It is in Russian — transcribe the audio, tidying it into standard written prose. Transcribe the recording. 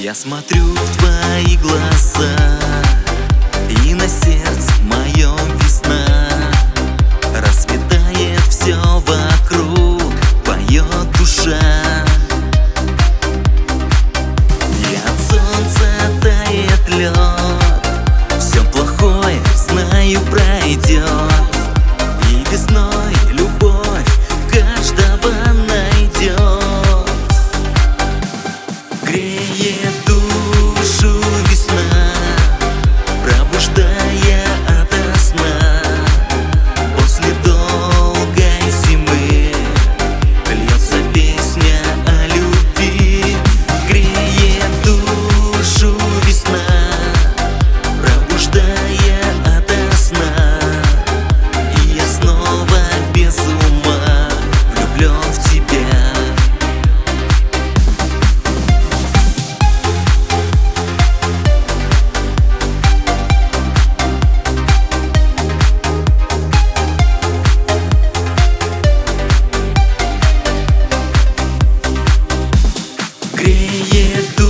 Я смотрю в твои глаза, и на сердце моем весна. Расцветает все вокруг, поет душа. И от солнца тает лед, все плохое, знаю, пройдет. И весной любовь каждого найдет. Греет душу весна, пробуждая ото сна. После долгой зимы льется песня о любви. Греет душу весна, пробуждая ото сна. И я снова без ума влюблен в тебя. Греет душу